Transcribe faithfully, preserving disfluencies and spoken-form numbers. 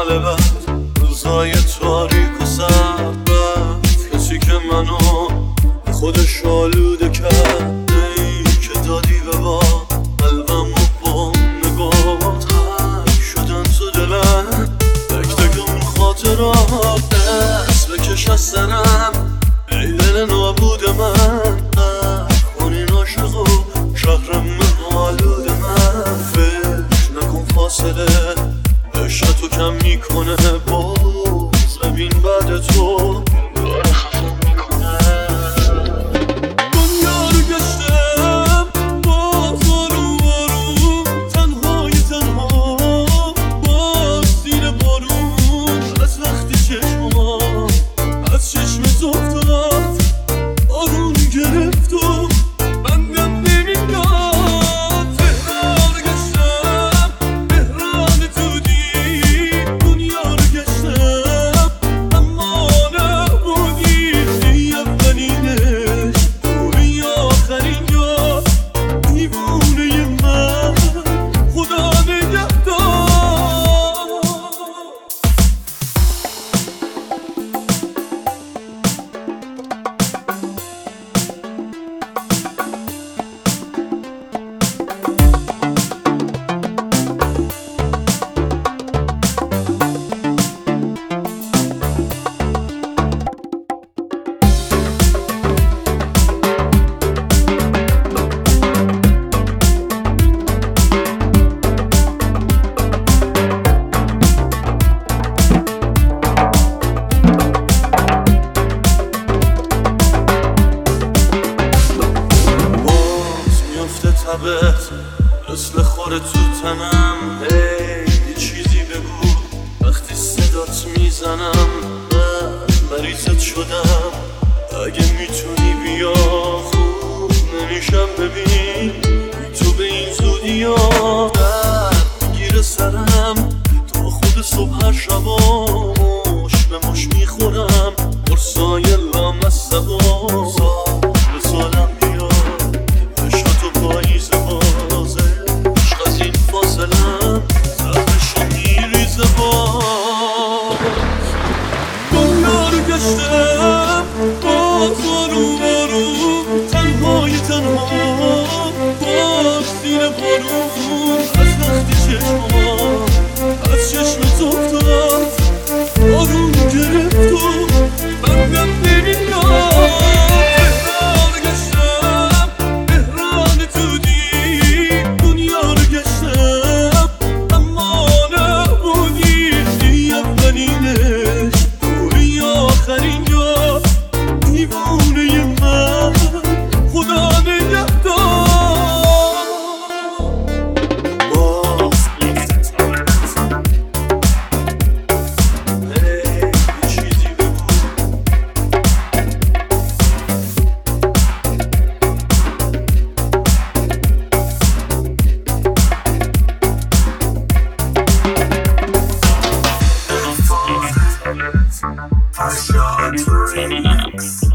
حال بد، روزای تاریک و سرد، کسی که منو به خودش آلوده کرد. ای که دادی به با قلبم و با نگات حک شدن تو دلم. تک تک اون خاطرات دست بکش از سرم، ای دل نابود من. کنین عاشق و شهرم من آلود من. فکر نکن فاصله عشق تو کم میکنه، باز ببین بعد تو داره خفم میکنه. دنیا رو گشتم باز آروم آروم، تنهای تنها باز زیر بارون. از وقتی چشمام از چشمت افتاد آروم گرفت و بندم نمیداد. تهران رو گشتم تهران تودی، دنیا رو گشتم اما نبودی. ای اولینش توی آخرین جا، دیوونه من خدا نگهدار. مثل خوره تو تنم، هی یه چیزی بگو وقتی صدات میزنم. من مریضت شدم، اگه میتونی بیا خوب نمیشم. ببین تو به این زودی ها درد میگیره سرم، تا خود صبح هر شبا مش به مش میخورم. قرصای لامصب و سال سالم بیا، عشق تو پاییز بازه، عشق از این فاصلم زهرشو میریزه باز. دنیا رو گشتم باز آروم آروم، تنهای تنها باز زیر بارون. از وقتی چشمام از چشمت افتاد آروم گرفت و بندم نمیداد. تهران رو گشتم تهران تودی، دنیا رو گشتم اما نبودی. ای اولینش توی آخرین جا، دیوونه من خدا نگهدار. I shot dreams.